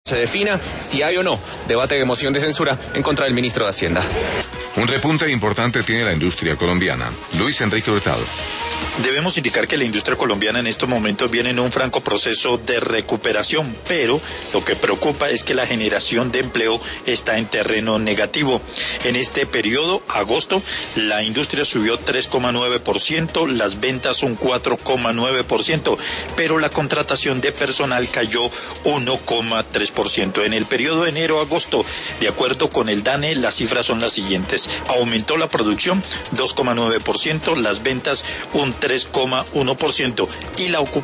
se defina si hay o no debate de moción de censura en contra del ministro de Hacienda. Un repunte importante tiene la industria colombiana. Luis Enrique Hurtado. Debemos indicar que la industria colombiana en estos momentos viene en un franco proceso de recuperación, pero lo que preocupa es que la generación de empleo está en terreno negativo. En este periodo, agosto, la industria subió 3,9%, las ventas un 4,9%, pero la contratación de personal cayó 1,3%. En el periodo enero-agosto, de acuerdo con el DANE, las cifras son las siguientes. Aumentó la producción 2,9%, las ventas un 3,1% y la ocupación